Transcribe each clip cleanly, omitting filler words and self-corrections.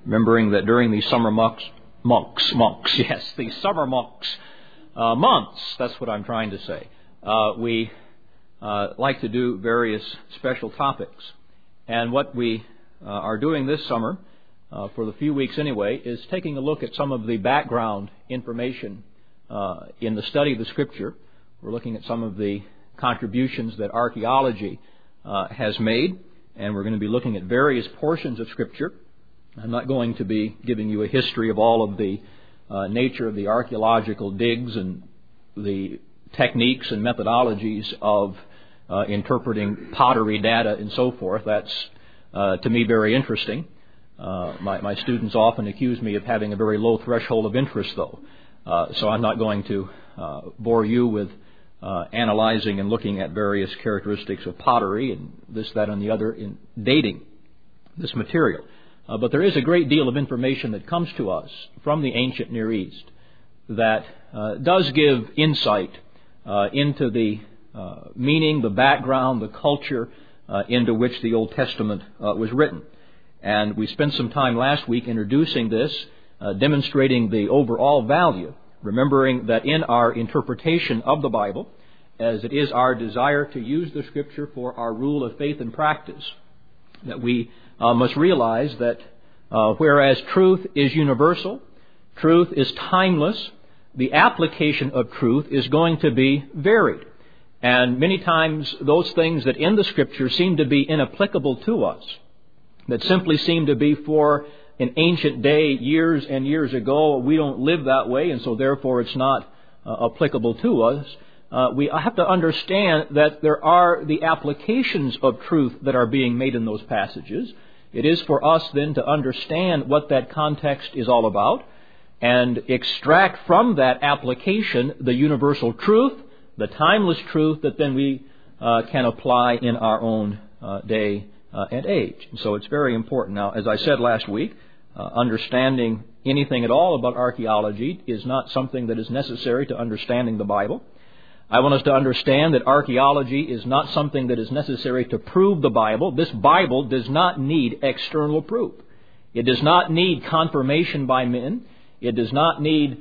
remembering that during the summer months, that's what I'm trying to say, we like to do various special topics. And what we are doing this summer, for the few weeks anyway, is taking a look at some of the background information in the study of the Scripture. We're looking at some of the contributions that archaeology has made, and we're going to be looking at various portions of Scripture. I'm not going to be giving you a history of all of the nature of the archaeological digs and the techniques and methodologies of interpreting pottery data and so forth. That's, to me, very interesting. My students often accuse me of having a very low threshold of interest, though. So I'm not going to bore you with analyzing and looking at various characteristics of pottery and this, that, and the other in dating this material. But there is a great deal of information that comes to us from the ancient Near East that does give insight into the meaning, the background, the culture into which the Old Testament was written. And we spent some time last week introducing this, demonstrating the overall value, remembering that in our interpretation of the Bible, as it is our desire to use the Scripture for our rule of faith and practice, that we must realize that whereas truth is universal, truth is timeless, the application of truth is going to be varied. And many times those things that in the Scripture seem to be inapplicable to us, that simply seem to be for an ancient day, years and years ago, we don't live that way, and so therefore it's not applicable to us. We have to understand that there are the applications of truth that are being made in those passages. It is for us then to understand what that context is all about and extract from that application the universal truth, the timeless truth that then we can apply in our own day and age. And so it's very important. Now, as I said last week, understanding anything at all about archaeology is not something that is necessary to understanding the Bible. I want us to understand that archaeology is not something that is necessary to prove the Bible. This Bible does not need external proof. It does not need confirmation by men. It does not need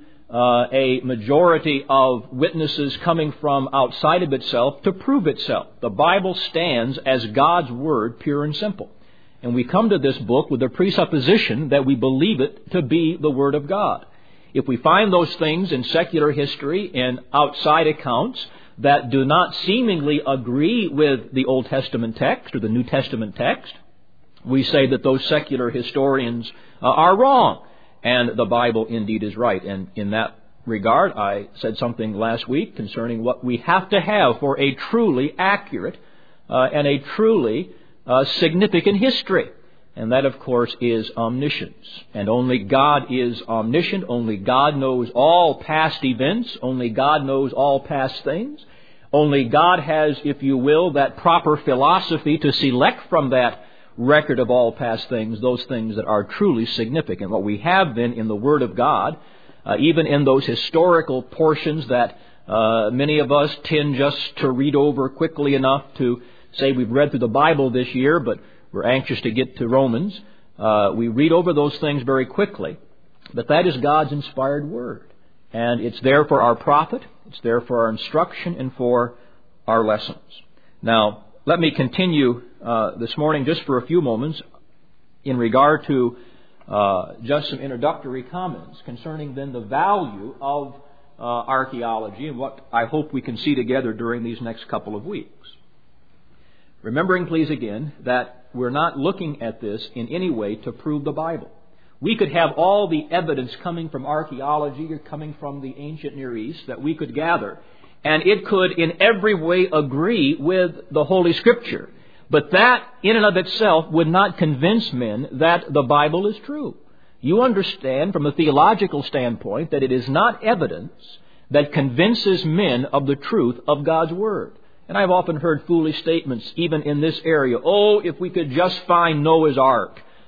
a majority of witnesses coming from outside of itself to prove itself. The Bible stands as God's Word, pure and simple. And we come to this book with the presupposition that we believe it to be the Word of God. If we find those things in secular history and outside accounts that do not seemingly agree with the Old Testament text or the New Testament text, we say that those secular historians are wrong, and the Bible indeed is right. And in that regard, I said something last week concerning what we have to have for a truly accurate and a truly significant history. And that, of course, is omniscience. And only God is omniscient. Only God knows all past events. Only God knows all past things. Only God has, if you will, that proper philosophy to select from that record of all past things those things that are truly significant. What we have then in the Word of God, even in those historical portions that many of us tend just to read over quickly enough to say we've read through the Bible this year, but we're anxious to get to Romans. We read over those things very quickly. But that is God's inspired Word. And it's there for our profit. It's there for our instruction and for our lessons. Now, let me continue this morning just for a few moments in regard to just some introductory comments concerning then the value of archaeology and what I hope we can see together during these next couple of weeks. Remembering, please, again, that we're not looking at this in any way to prove the Bible. We could have all the evidence coming from archaeology or coming from the ancient Near East that we could gather, and it could in every way agree with the Holy Scripture. But that, in and of itself, would not convince men that the Bible is true. You understand from a theological standpoint that it is not evidence that convinces men of the truth of God's Word. And I've often heard foolish statements, even in this area. Oh, if we could just find Noah's Ark,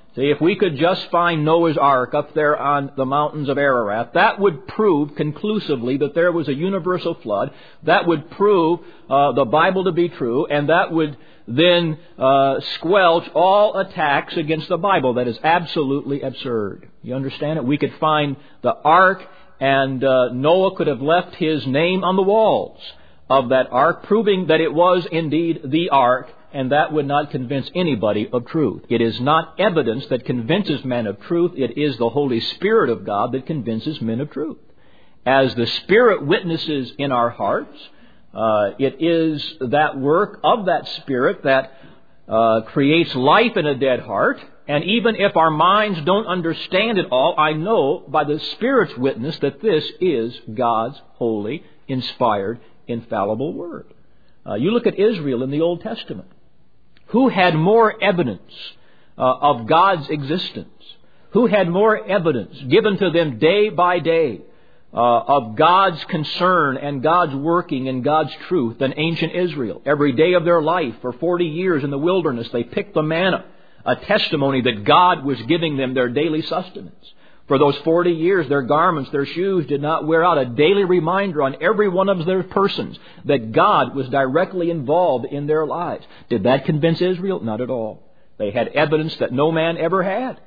See, if we could just find Noah's Ark up there on the mountains of Ararat, that would prove conclusively that there was a universal flood. That would prove the Bible to be true, and that would then squelch all attacks against the Bible. That is absolutely absurd. You understand it? We could find the Ark, and Noah could have left his name on the walls of that Ark, proving that it was indeed the Ark, and that would not convince anybody of truth. It is not evidence that convinces men of truth. It is the Holy Spirit of God that convinces men of truth. As the Spirit witnesses in our hearts, it is that work of that Spirit that creates life in a dead heart. And even if our minds don't understand it all, I know by the Spirit's witness that this is God's holy, inspired, infallible Word. You look at Israel in the Old Testament. Who had more evidence of God's existence? Who had more evidence given to them day by day of God's concern and God's working and God's truth than ancient Israel? Every day of their life, for 40 years in the wilderness, they picked the manna, a testimony that God was giving them their daily sustenance. For those 40 years, their garments, their shoes did not wear out. A daily reminder on every one of their persons that God was directly involved in their lives. Did that convince Israel? Not at all. They had evidence that no man ever had.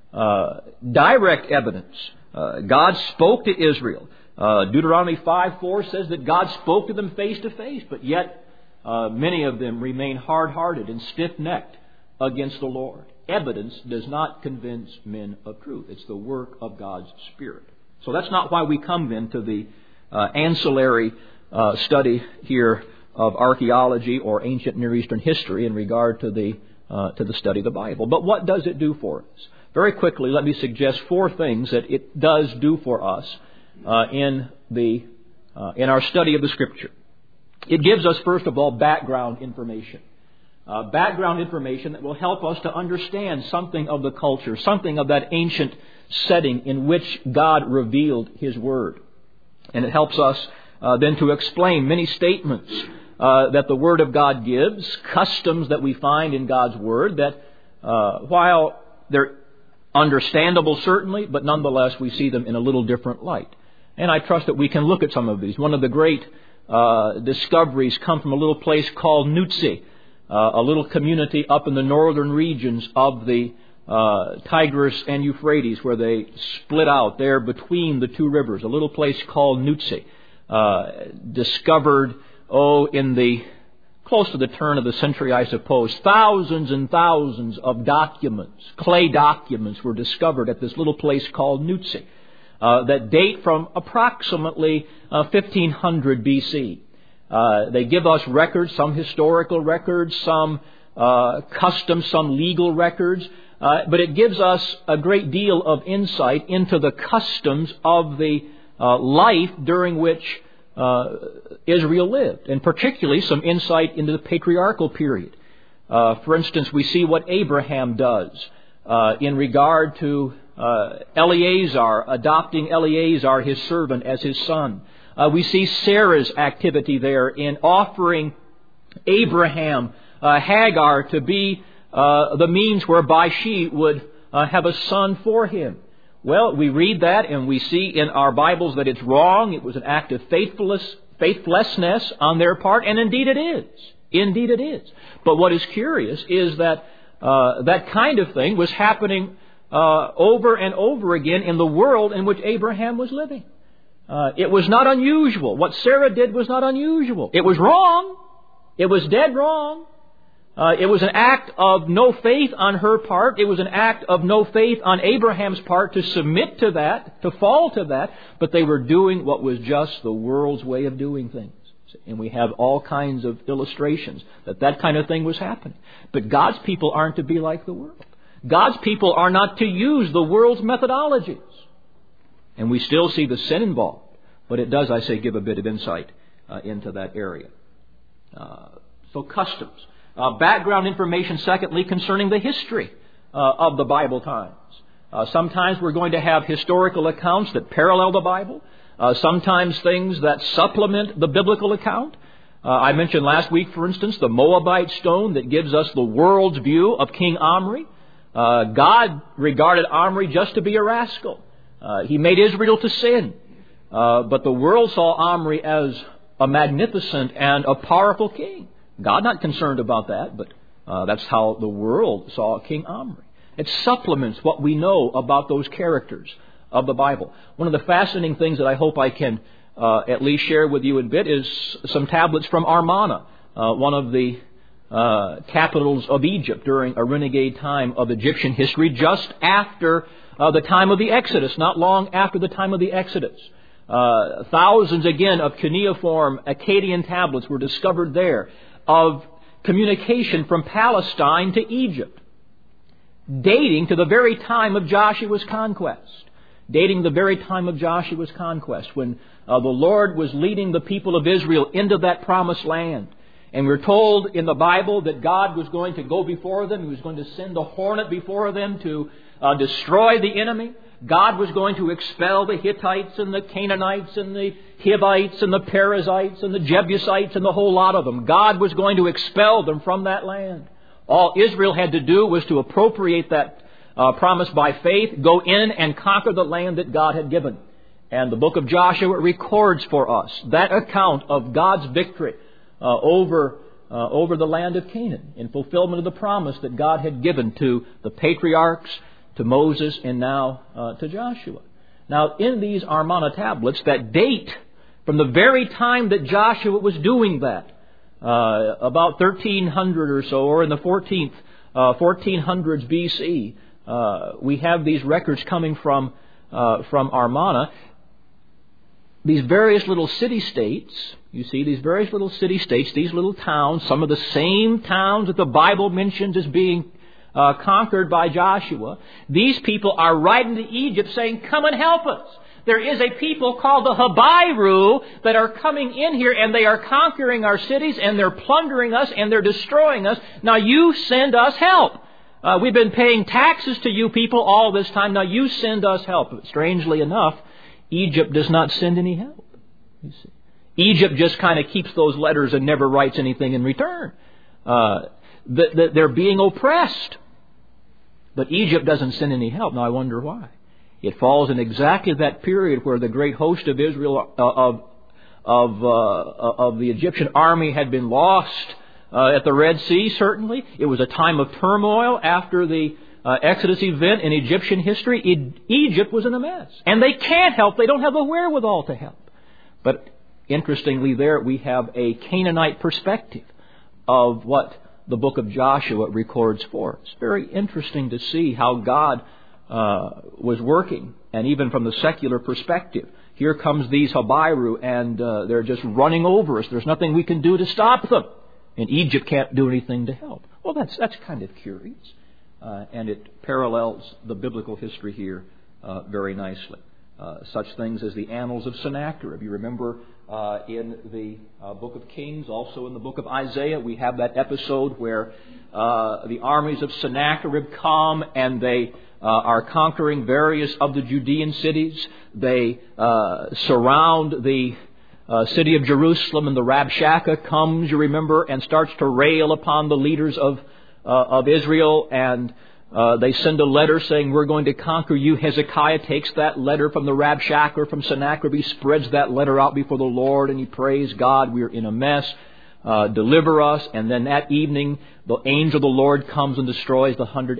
Direct evidence. God spoke to Israel. Deuteronomy 5:4 says that God spoke to them face to face, but yet many of them remain hard-hearted and stiff-necked against the Lord. Evidence does not convince men of truth. It's the work of God's Spirit. So that's not why we come then to the ancillary study here of archaeology or ancient Near Eastern history in regard to the study of the Bible. But what does it do for us? Very quickly, let me suggest 4 things that it does do for us in our study of the Scripture. It gives us, first of all, background information. Background information that will help us to understand something of the culture, something of that ancient setting in which God revealed His Word. And it helps us then to explain many statements that the Word of God gives, customs that we find in God's Word that while they're understandable certainly, but nonetheless we see them in a little different light. And I trust that we can look at some of these. One of the great discoveries come from a little place called Nutsi, a little community up in the northern regions of the Tigris and Euphrates, where they split out there between the two rivers. A little place called Nutsi, discovered close to the turn of the century, I suppose. Thousands and thousands of documents, clay documents, were discovered at this little place called Nutsi that date from approximately 1500 B.C. They give us records, some historical records, some customs, some legal records, but it gives us a great deal of insight into the customs of the life during which Israel lived, and particularly some insight into the patriarchal period. For instance, we see what Abraham does in regard to Eleazar, adopting Eleazar, his servant, as his son. We see Sarah's activity there in offering Abraham Hagar to be the means whereby she would have a son for him. Well, we read that and we see in our Bibles that it's wrong. It was an act of faithlessness on their part, and indeed it is. Indeed it is. But what is curious is that that kind of thing was happening over and over again in the world in which Abraham was living. It was not unusual. What Sarah did was not unusual. It was wrong. It was dead wrong. It was an act of no faith on her part. It was an act of no faith on Abraham's part to submit to that, to fall to that. But they were doing what was just the world's way of doing things. And we have all kinds of illustrations that kind of thing was happening. But God's people aren't to be like the world. God's people are not to use the world's methodologies. And we still see the sin involved. But it does, I say, give a bit of insight into that area. So customs. Background information, secondly, concerning the history of the Bible times. Sometimes we're going to have historical accounts that parallel the Bible. Sometimes things that supplement the biblical account. I mentioned last week, for instance, the Moabite stone that gives us the world's view of King Omri. God regarded Omri just to be a rascal. He made Israel to sin. But the world saw Omri as a magnificent and a powerful king. God not concerned about that, but that's how the world saw King Omri. It supplements what we know about those characters of the Bible. One of the fascinating things that I hope I can at least share with you in a bit is some tablets from Amarna, one of the capitals of Egypt during a renegade time of Egyptian history, just after the time of the Exodus, not long after the time of the Exodus. Thousands again of cuneiform Akkadian tablets were discovered there of communication from Palestine to Egypt, dating to the very time of Joshua's conquest. Dating the very time of Joshua's conquest, when the Lord was leading the people of Israel into that promised land. And we're told in the Bible that God was going to go before them. He was going to send the hornet before them to destroy the enemy. God was going to expel the Hittites and the Canaanites and the Hivites and the Perizzites and the Jebusites and the whole lot of them. God was going to expel them from that land. All Israel had to do was to appropriate that promise by faith, go in and conquer the land that God had given. And the book of Joshua records for us that account of God's victory over the land of Canaan in fulfillment of the promise that God had given to the patriarchs, to Moses, and now to Joshua. Now, in these Amarna tablets that date from the very time that Joshua was doing that, about 1300 or so, or in the 1400s BC, we have these records coming from Amarna. These various little city-states, you see, these various little city-states, these little towns, some of the same towns that the Bible mentions as being conquered by Joshua. These people are writing to Egypt saying, come and help us. There is a people called the Habiru that are coming in here, and they are conquering our cities, and they're plundering us, and they're destroying us. Now you send us help. We've been paying taxes to you people all this time. Now you send us help. But strangely enough, Egypt does not send any help. You see, Egypt just kind of keeps those letters and never writes anything in return. They're being oppressed. But Egypt doesn't send any help. Now I wonder why. It falls in exactly that period where the great host of Israel, of the Egyptian army had been lost at the Red Sea, certainly. It was a time of turmoil after the Exodus event in Egyptian history. Egypt was in a mess. And they can't help. They don't have the wherewithal to help. But interestingly, there we have a Canaanite perspective of what the book of Joshua records for us. It's very interesting to see how God was working, and even from the secular perspective. Here comes these Habiru, and they're just running over us. There's nothing we can do to stop them. And Egypt can't do anything to help. Well, that's kind of curious. And it parallels the biblical history here very nicely. Such things as the annals of Sennacherib. You remember in the book of Kings, also in the book of Isaiah, we have that episode where the armies of Sennacherib come and they are conquering various of the Judean cities. They surround the city of Jerusalem, and the Rabshakeh comes, you remember, and starts to rail upon the leaders of Israel, and they send a letter saying, we're going to conquer you. Hezekiah takes that letter from the Rabshakeh, from Sennacherib. He spreads that letter out before the Lord, and he prays, God, we're in a mess. Deliver us. And then that evening, the angel of the Lord comes and destroys the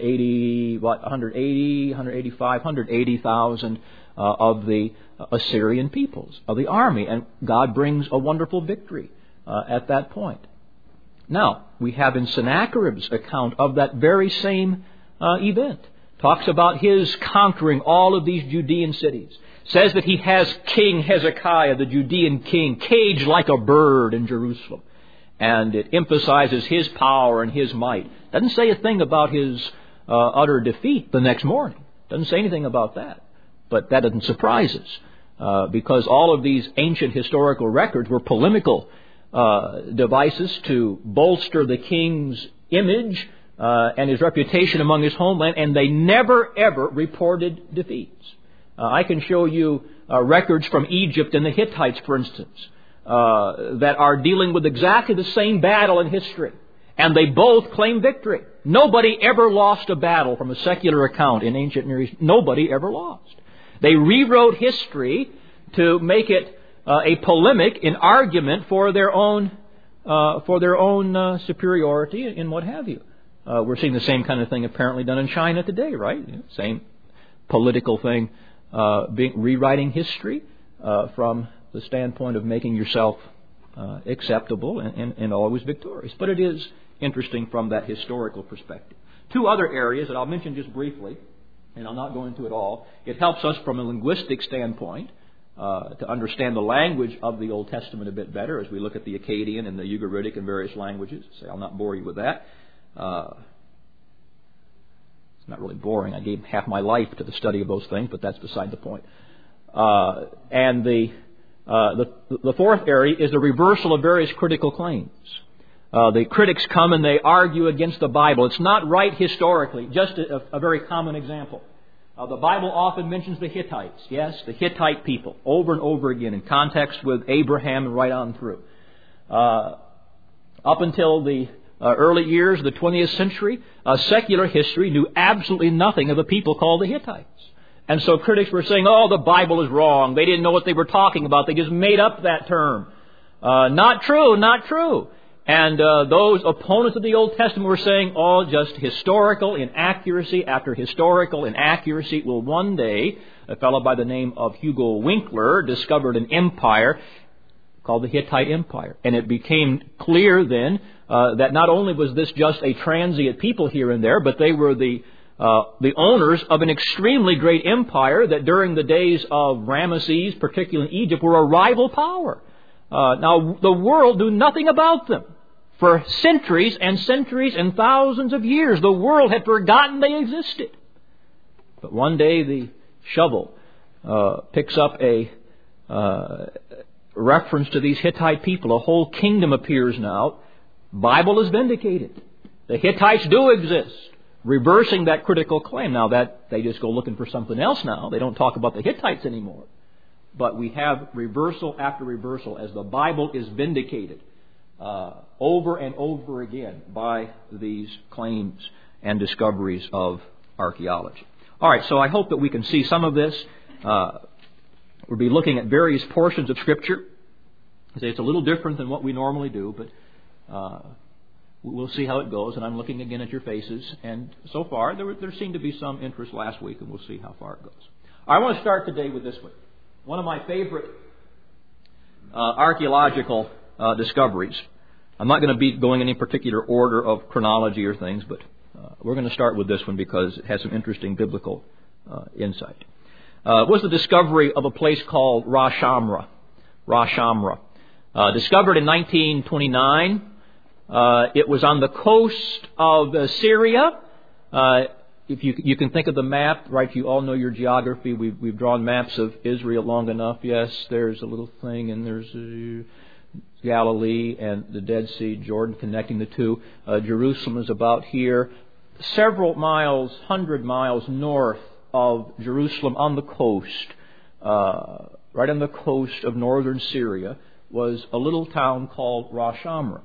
180,000 of the Assyrian peoples, of the army. And God brings a wonderful victory at that point. Now, we have in Sennacherib's account of that very same event. Talks about his conquering all of these Judean cities. Says that he has King Hezekiah, the Judean king, caged like a bird in Jerusalem. And it emphasizes his power and his might. Doesn't say a thing about his utter defeat the next morning. Doesn't say anything about that. But that doesn't surprise us. Because all of these ancient historical records were polemical devices to bolster the king's image and his reputation among his homeland. And they never, ever reported defeats. I can show you records from Egypt and the Hittites, for instance, that are dealing with exactly the same battle in history. And they both claim victory. Nobody ever lost a battle from a secular account in ancient Near East. Nobody ever lost. They rewrote history to make it a polemic, an argument for their own superiority and what have you. We're seeing the same kind of thing apparently done in China today, right? Same political thing, rewriting history from the standpoint of making yourself acceptable and always victorious. But it is interesting from that historical perspective. Two other areas that I'll mention just briefly, and I'll not go into it all. It helps us from a linguistic standpoint to understand the language of the Old Testament a bit better as we look at the Akkadian and the Ugaritic and various languages. So I'll not bore you with that. It's not really boring. I gave half my life to the study of those things, but that's beside the point. And the fourth area is the reversal of various critical claims. The critics come and they argue against the Bible. It's not right historically. Just a very common example. The Bible often mentions the Hittites. Yes, the Hittite people over and over again in context with Abraham and right on through. Up until the early years of the 20th century, secular history knew absolutely nothing of a people called the Hittites. And so critics were saying, oh, the Bible is wrong. They didn't know what they were talking about. They just made up that term. Not true, not true. And those opponents of the Old Testament were saying, oh, just historical inaccuracy after historical inaccuracy. Well, one day, a fellow by the name of Hugo Winkler discovered an empire called the Hittite Empire. And it became clear then that not only was this just a transient people here and there, but they were the owners of an extremely great empire that during the days of Ramesses, particularly in Egypt, were a rival power. Now, the world knew nothing about them. For centuries and centuries and thousands of years, the world had forgotten they existed. But one day the shovel picks up a reference to these Hittite people. A whole kingdom appears now. Bible is vindicated. The Hittites do exist, reversing that critical claim. Now that they just go looking for something else now. They don't talk about the Hittites anymore. But we have reversal after reversal as the Bible is vindicated over and over again by these claims and discoveries of archaeology. All right, so I hope that we can see some of this. We'll be looking at various portions of Scripture. I say it's a little different than what we normally do, but we'll see how it goes. And I'm looking again at your faces. And so far, there seemed to be some interest last week, and we'll see how far it goes. I want to start today with this one. One of my favorite archaeological discoveries. I'm not going to be going in any particular order of chronology or things, but we're going to start with this one because it has some interesting biblical insight. It was the discovery of a place called Ras Shamra. Ras Shamra. Discovered in 1929. It was on the coast of Syria. If you can think of the map, right? You all know your geography. We've drawn maps of Israel long enough. Yes, there's a little thing, and there's Galilee and the Dead Sea, Jordan connecting the two. Jerusalem is about here. Several miles, 100 miles north of Jerusalem on the coast, right on the coast of northern Syria, was a little town called Ras Shamra.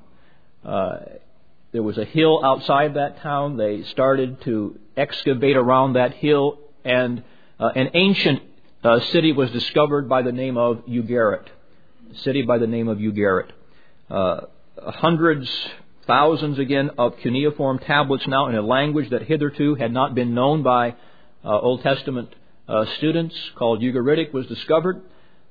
There was a hill outside that town. They started to excavate around that hill, and an ancient city was discovered by the name of Ugarit. A city by the name of Ugarit. Hundreds, thousands again of cuneiform tablets now in a language that hitherto had not been known by Old Testament students, called Ugaritic, was discovered.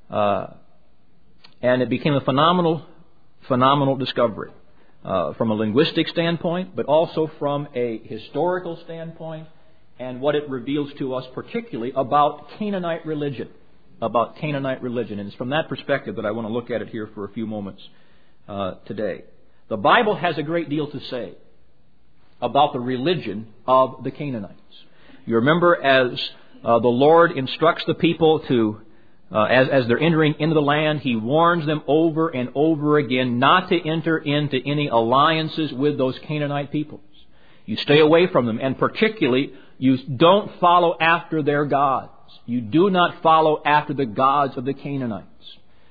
And it became a phenomenal discovery. From a linguistic standpoint, but also from a historical standpoint, and what it reveals to us particularly about Canaanite religion. And it's from that perspective that I want to look at it here for a few moments today. The Bible has a great deal to say about the religion of the Canaanites. You remember as the Lord instructs the people to as they're entering into the land, He warns them over and over again not to enter into any alliances with those Canaanite peoples. You stay away from them, and particularly, you don't follow after their gods. You do not follow after the gods of the Canaanites.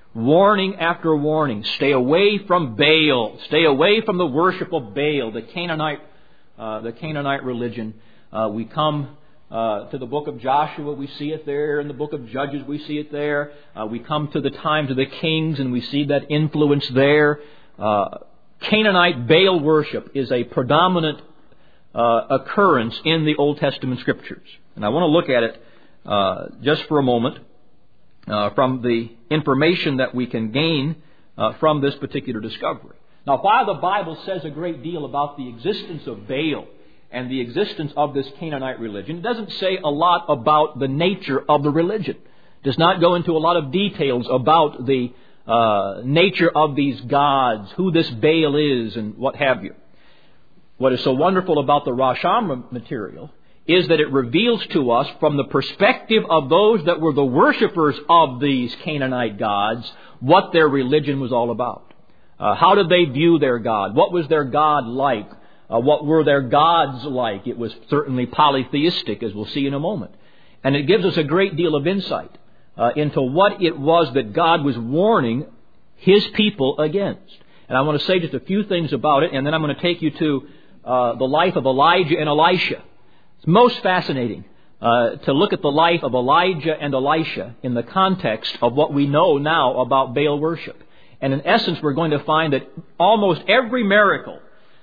Warning after warning. Stay away from Baal. Stay away from the worship of Baal, the Canaanite religion. We come to the book of Joshua, we see it there. In the book of Judges, we see it there. We come to the times of the kings, and we see that influence there. Canaanite Baal worship is a predominant occurrence in the Old Testament Scriptures. And I want to look at it just for a moment from the information that we can gain from this particular discovery. Now, while the Bible says a great deal about the existence of Baal and the existence of this Canaanite religion, it doesn't say a lot about the nature of the religion. It does not go into a lot of details about the nature of these gods, who this Baal is, and what have you. What is so wonderful about the Rosh Hashanah material is that it reveals to us from the perspective of those that were the worshipers of these Canaanite gods what their religion was all about. How did they view their God? What was their God like? What were their gods like? It was certainly polytheistic, as we'll see in a moment. And it gives us a great deal of insight into what it was that God was warning His people against. And I want to say just a few things about it, and then I'm going to take you to the life of Elijah and Elisha. It's most fascinating to look at the life of Elijah and Elisha in the context of what we know now about Baal worship. And in essence, we're going to find that almost every miracle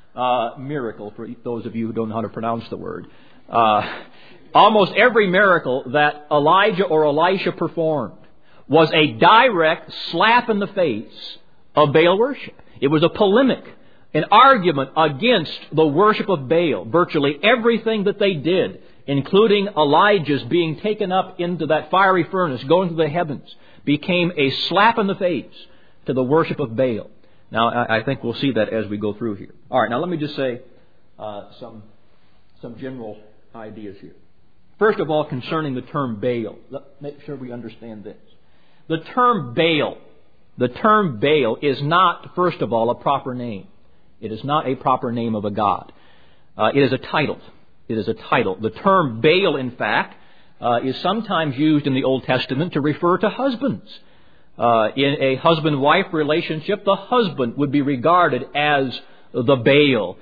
for those of you who don't know how to pronounce the word, almost every miracle that Elijah or Elisha performed was a direct slap in the face of Baal worship. It was a polemic, an argument against the worship of Baal. Virtually everything that they did, including Elijah's being taken up into that fiery furnace, going to the heavens, became a slap in the face to the worship of Baal. Now, I think we'll see that as we go through here. All right, now let me just say some general ideas here. First of all, concerning the term Baal, let's make sure we understand this. The term Baal is not, first of all, a proper name. It is not a proper name of a god. It is a title. It is a title. The term Baal, in fact, is sometimes used in the Old Testament to refer to husbands. In a husband-wife relationship, the husband would be regarded as the Baal.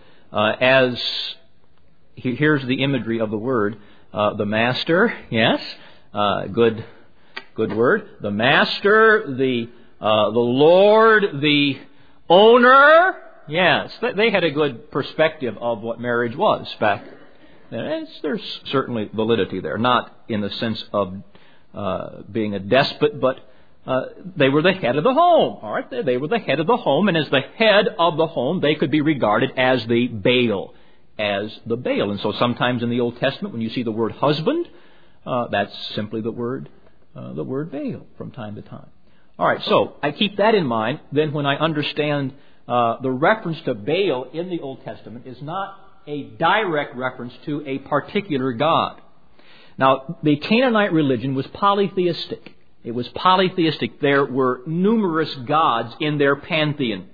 Here's the imagery of the word, the master. Yes, good word. The master, the Lord, the owner. Yes, they had a good perspective of what marriage was back then. There's certainly validity there, not in the sense of being a despot, but they were the head of the home. All right, they were the head of the home, and as the head of the home, they could be regarded as the Baal, And so sometimes in the Old Testament, when you see the word husband, that's simply the word Baal from time to time. All right, so I keep that in mind. Then when I understand the reference to Baal in the Old Testament is not a direct reference to a particular god. Now, the Canaanite religion was polytheistic. It was polytheistic. There were numerous gods in their pantheon.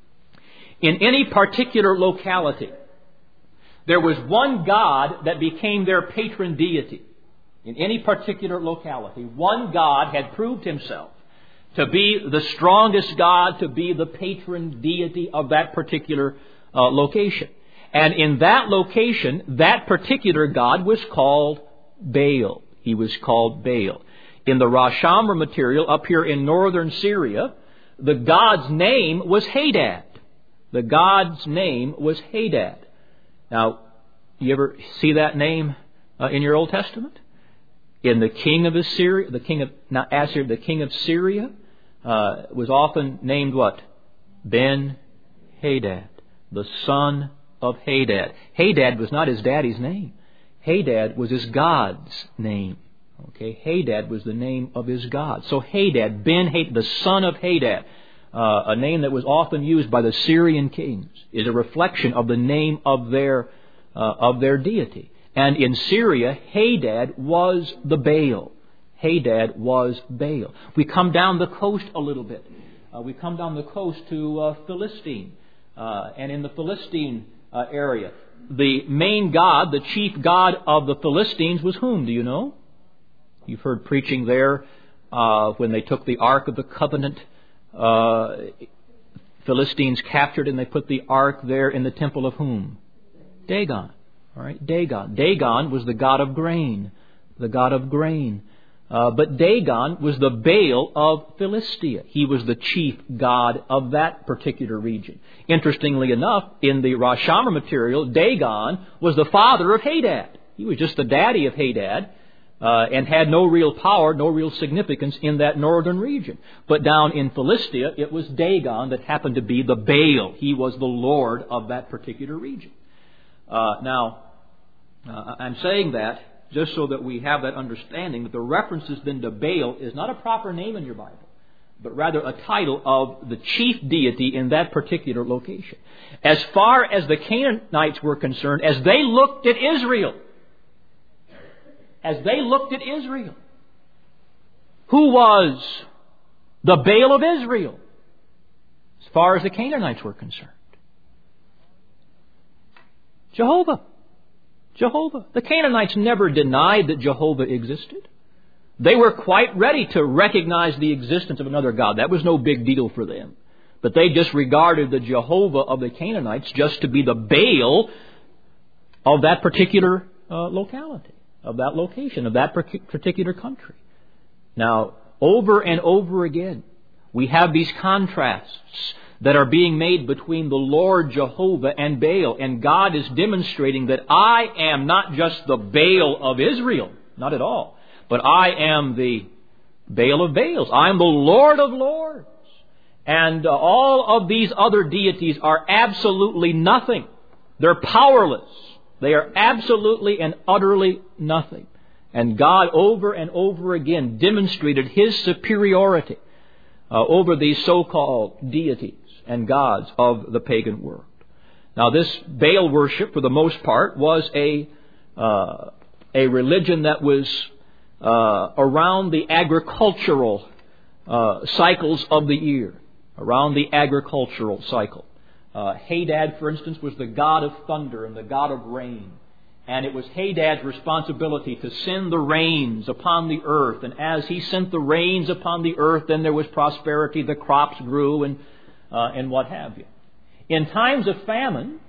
In any particular locality, there was one god that became their patron deity. In any particular locality, one god had proved himself to be the strongest god, to be the patron deity of that particular location. And in that location, that particular god was called Baal. He was called Baal. In the Rosh Hashanah material up here in northern Syria, the god's name was Hadad. The god's name was Hadad. Now, you ever see that name in your Old Testament? In the king of Assyria, the king of Syria was often named what? Ben-Hadad, the son of Hadad. Hadad was not his daddy's name. Hadad was his God's name. Okay, Hadad was the name of his God. So Hadad, Ben-Hadad, the son of Hadad, a name that was often used by the Syrian kings, is a reflection of the name of their deity. And in Syria, Hadad was the Baal. Hadad was Baal. We come down the coast a little bit. We come down the coast to Philistine. And in the Philistine area, the main god, the chief god of the Philistines was whom? Do you know? You've heard preaching there when they took the Ark of the Covenant Philistines captured, and they put the ark there in the temple of whom? Dagon. All right, Dagon. Dagon was the god of grain. The god of grain. But Dagon was the Baal of Philistia. He was the chief god of that particular region. Interestingly enough, in the Rosh Hashanah material, Dagon was the father of Hadad. He was just the daddy of Hadad, and had no real power, no real significance in that northern region. But down in Philistia, it was Dagon that happened to be the Baal. He was the lord of that particular region. Now, I'm saying that just so that we have that understanding that the references then to Baal is not a proper name in your Bible, but rather a title of the chief deity in that particular location. As far as the Canaanites were concerned, as they looked at Israel, who was the Baal of Israel as far as the Canaanites were concerned? Jehovah. The Canaanites never denied that Jehovah existed. They were quite ready to recognize the existence of another god. That was no big deal for them. But they just regarded the Jehovah of the Canaanites just to be the Baal of that particular locality, of that location, of that particular country. Now, over and over again, we have these contrasts that are being made between the Lord Jehovah and Baal. And God is demonstrating that I am not just the Baal of Israel, not at all, but I am the Baal of Baals. I am the Lord of Lords. And all of these other deities are absolutely nothing. They're powerless. They are absolutely and utterly nothing. And God over and over again demonstrated His superiority over these so-called deities and gods of the pagan world. Now, this Baal worship, for the most part, was a religion that was around the agricultural cycles of the year, around the agricultural cycle. Hadad, for instance, was the god of thunder and the god of rain. And it was Hadad's responsibility to send the rains upon the earth. And as he sent the rains upon the earth, then there was prosperity, the crops grew, and what have you. In times of famine,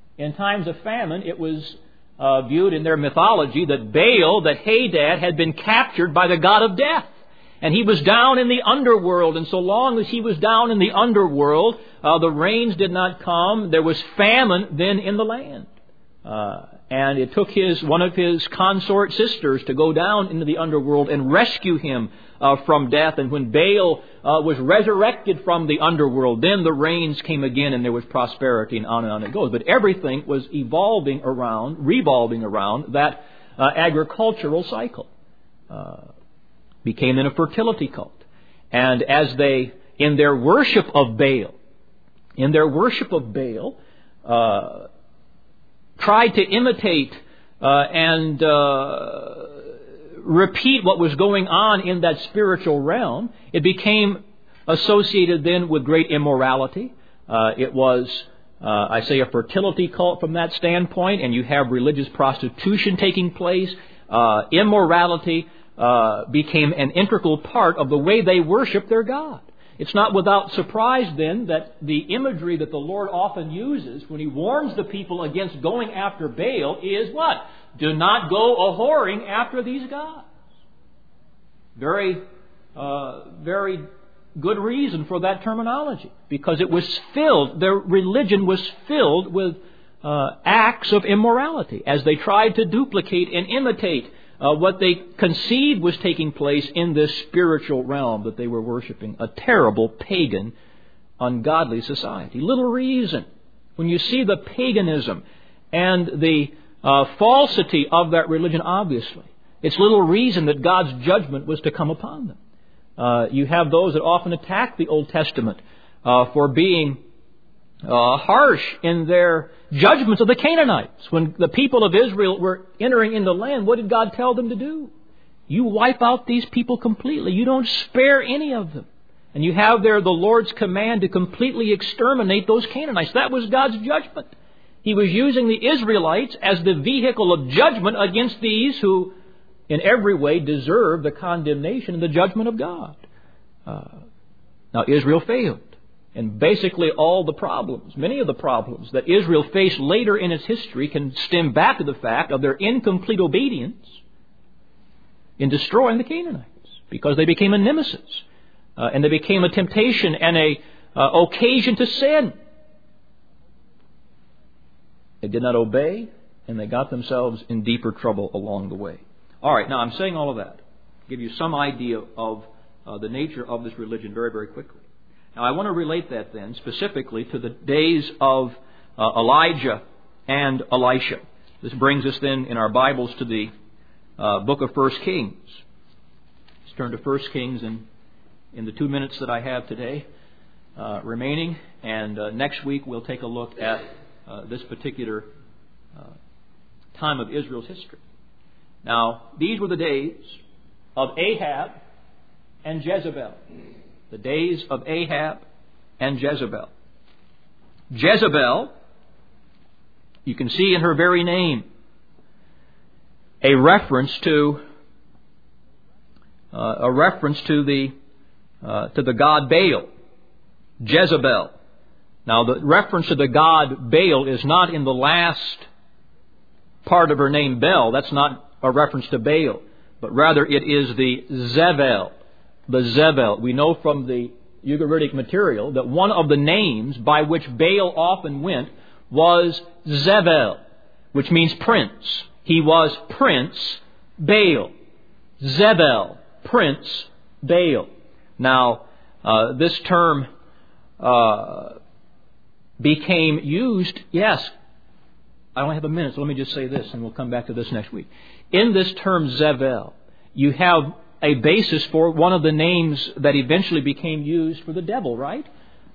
it was viewed in their mythology that Baal, that Hadad, had been captured by the god of death. And he was down in the underworld. And so long as he was down in the underworld, the rains did not come. There was famine then in the land. And it took one of his consort sisters to go down into the underworld and rescue him from death. And when Baal was resurrected from the underworld, then the rains came again and there was prosperity, and on it goes. But everything was revolving around that agricultural cycle. Became then a fertility cult. And as they, in their worship of Baal, tried to imitate and repeat what was going on in that spiritual realm, it became associated then with great immorality. It was, I say, a fertility cult from that standpoint, and you have religious prostitution taking place. Immorality became an integral part of the way they worship their God. It's not without surprise then that the imagery that the Lord often uses when He warns the people against going after Baal is what? Do not go a-whoring after these gods. Very good reason for that terminology, because it was filled, their religion was filled with acts of immorality as they tried to duplicate and imitate what they conceived was taking place in this spiritual realm that they were worshiping. A terrible, pagan, ungodly society. Little reason, when you see the paganism and the falsity of that religion, obviously, it's little reason that God's judgment was to come upon them. You have those that often attack the Old Testament for being harsh in their judgments of the Canaanites. When the people of Israel were entering into the land, what did God tell them to do? You wipe out these people completely. You don't spare any of them. And you have there the Lord's command to completely exterminate those Canaanites. That was God's judgment. He was using the Israelites as the vehicle of judgment against these who in every way deserve the condemnation and the judgment of God. Now, Israel failed. And basically all the problems, many of the problems that Israel faced later in its history can stem back to the fact of their incomplete obedience in destroying the Canaanites, because they became a nemesis, and they became a temptation and a occasion to sin. They did not obey, and they got themselves in deeper trouble along the way. All right, now I'm saying all of that to give you some idea of the nature of this religion very, very quickly. Now, I want to relate that then specifically to the days of Elijah and Elisha. This brings us then in our Bibles to the book of 1 Kings. Let's turn to 1 Kings in the 2 minutes that I have today remaining. And next week we'll take a look at this particular time of Israel's history. Now, these were the days of Ahab and Jezebel. The days of Ahab and Jezebel. Jezebel, you can see in her very name a reference to the god Baal. Jezebel. Now, the reference to the god Baal is not in the last part of her name, Bel. That's not a reference to Baal, but rather it is the Zevel. The Zevel. We know from the Ugaritic material that one of the names by which Baal often went was Zevel, which means prince. He was Prince Baal. Zevel, Prince Baal. Now, this term became used, yes, I only have a minute, so let me just say this, and we'll come back to this next week. In this term Zevel, you have a basis for one of the names that eventually became used for the devil, right?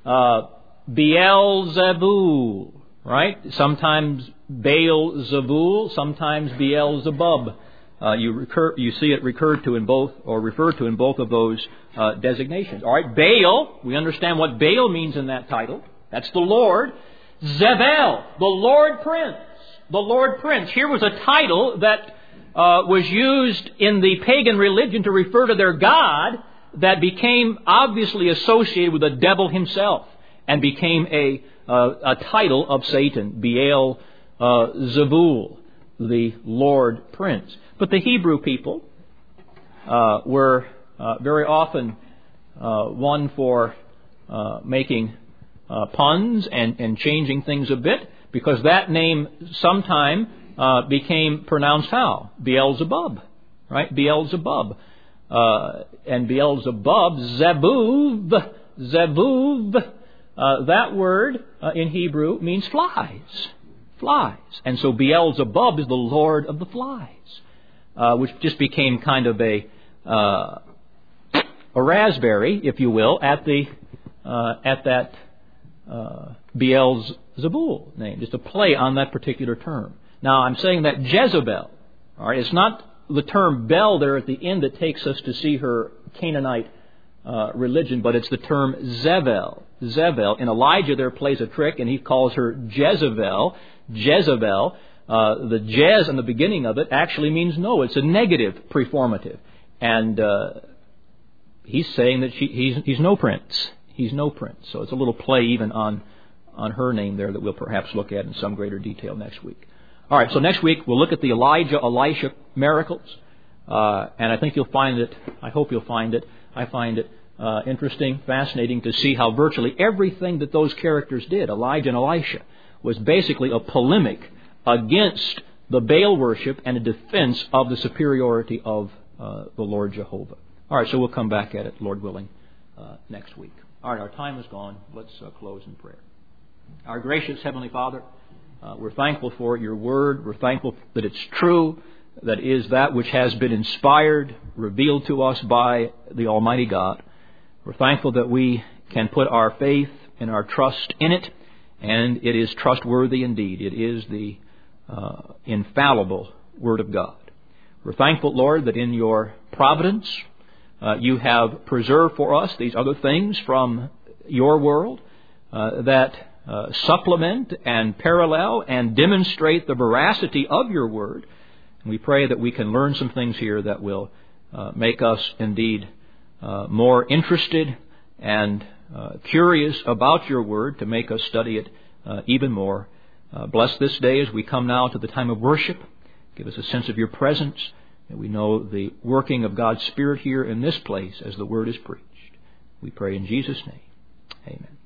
Beelzebul, right? Sometimes Baal-zebul, sometimes Beelzebub. You see it referred to in both of those designations. All right, Baal, we understand what Baal means in that title. That's the Lord. Zevel, the Lord Prince. The Lord Prince. Here was a title that was used in the pagan religion to refer to their god that became obviously associated with the devil himself and became a title of Satan, Beelzebul, the Lord Prince. But the Hebrew people were very often one for making puns and changing things a bit, because that name sometime became pronounced how? Beelzebub, right? Beelzebub. And Beelzebub, Zebuv, that word in Hebrew means flies. Flies. And so Beelzebub is the Lord of the flies, which just became kind of a raspberry, if you will, at that Beelzebul name, just a play on that particular term. Now, I'm saying that Jezebel, all right, it's not the term Bel there at the end that takes us to see her Canaanite religion, but it's the term Zevel. Zevel. In Elijah, there plays a trick, and he calls her Jezebel. Jezebel. The Jez in the beginning of it actually means no. It's a negative preformative. And he's saying that he's no prince. He's no prince. So it's a little play even on her name there that we'll perhaps look at in some greater detail next week. All right, so next week we'll look at the Elijah-Elisha miracles, and I think you'll find it, I hope you'll find it, I find it interesting, fascinating to see how virtually everything that those characters did, Elijah and Elisha, was basically a polemic against the Baal worship and a defense of the superiority of the Lord Jehovah. All right, so we'll come back at it, Lord willing, next week. All right, our time is gone. Let's close in prayer. Our gracious Heavenly Father, we're thankful for your word. We're thankful that it's true, that is that which has been inspired, revealed to us by the Almighty God. We're thankful that we can put our faith and our trust in it, and it is trustworthy indeed. It is the infallible Word of God. We're thankful, Lord, that in your providence you have preserved for us these other things from your world that supplement and parallel and demonstrate the veracity of your word. And we pray that we can learn some things here that will make us indeed more interested and curious about your Word to make us study it even more. Bless this day as we come now to the time of worship. Give us a sense of your presence, and we know the working of God's Spirit here in this place as the Word is preached. We pray in Jesus' name. Amen.